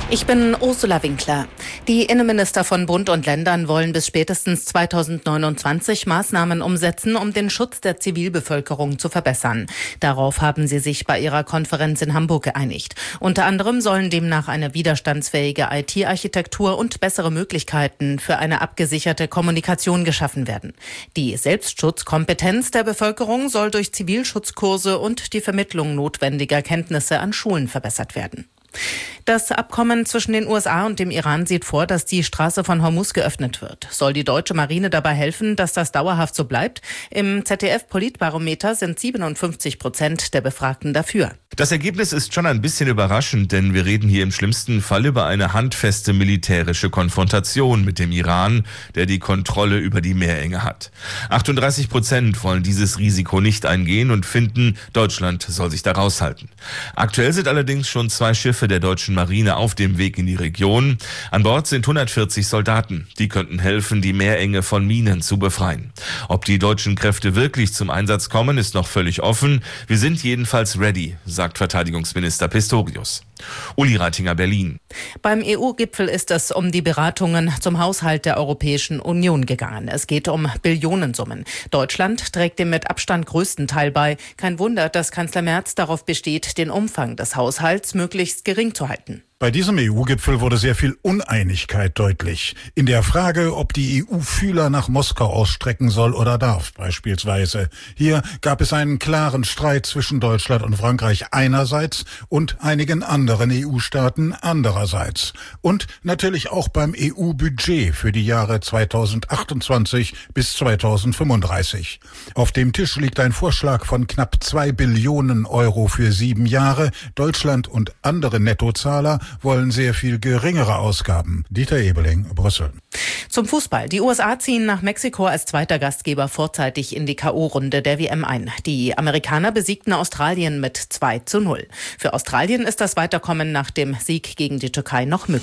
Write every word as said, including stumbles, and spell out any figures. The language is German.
Ich bin Ursula Winkler. Die Innenminister von Bund und Ländern wollen bis spätestens zweitausendneunundzwanzig Maßnahmen umsetzen, um den Schutz der Zivilbevölkerung zu verbessern. Darauf haben sie sich bei ihrer Konferenz in Hamburg geeinigt. Unter anderem sollen demnach eine widerstandsfähige I T-Architektur und bessere Möglichkeiten für eine abgesicherte Kommunikation geschaffen werden. Die Selbstschutzkompetenz der Bevölkerung soll durch Zivilschutzkurse und die Vermittlung notwendiger Kenntnisse an Schulen verbessert werden. Das Abkommen zwischen den U S A und dem Iran sieht vor, dass die Straße von Hormuz geöffnet wird. Soll die deutsche Marine dabei helfen, dass das dauerhaft so bleibt? Im Z D F-Politbarometer sind siebenundfünfzig Prozent der Befragten dafür. Das Ergebnis ist schon ein bisschen überraschend, denn wir reden hier im schlimmsten Fall über eine handfeste militärische Konfrontation mit dem Iran, der die Kontrolle über die Meerenge hat. achtunddreißig Prozent wollen dieses Risiko nicht eingehen und finden, Deutschland soll sich da raushalten. Aktuell sind allerdings schon zwei Schiffe der deutschen Marine auf dem Weg in die Region. An Bord sind hundertvierzig Soldaten. Die könnten helfen, die Meerenge von Minen zu befreien. Ob die deutschen Kräfte wirklich zum Einsatz kommen, ist noch völlig offen. Wir sind jedenfalls ready, sagt Verteidigungsminister Pistorius. Uli Reitinger, Berlin. Beim E U-Gipfel ist es um die Beratungen zum Haushalt der Europäischen Union gegangen. Es geht um Billionensummen. Deutschland trägt dem mit Abstand größten Teil bei. Kein Wunder, dass Kanzler Merz darauf besteht, den Umfang des Haushalts möglichst gering zu halten. Bei diesem E U-Gipfel wurde sehr viel Uneinigkeit deutlich. In der Frage, ob die E U Fühler nach Moskau ausstrecken soll oder darf, beispielsweise. Hier gab es einen klaren Streit zwischen Deutschland und Frankreich einerseits und einigen anderen E U-Staaten andererseits. Und natürlich auch beim E U-Budget für die Jahre zweitausendachtundzwanzig bis zweitausendfünfunddreißig. Auf dem Tisch liegt ein Vorschlag von knapp zwei Billionen Euro für sieben Jahre. Deutschland und andere Nettozahler wollen sehr viel geringere Ausgaben. Dieter Ebeling, Brüssel. Zum Fußball. Die U S A ziehen nach Mexiko als zweiter Gastgeber vorzeitig in die K O-Runde der W M ein. Die Amerikaner besiegten Australien mit zwei zu null. Für Australien ist das Weiterkommen nach dem Sieg gegen die Türkei noch möglich.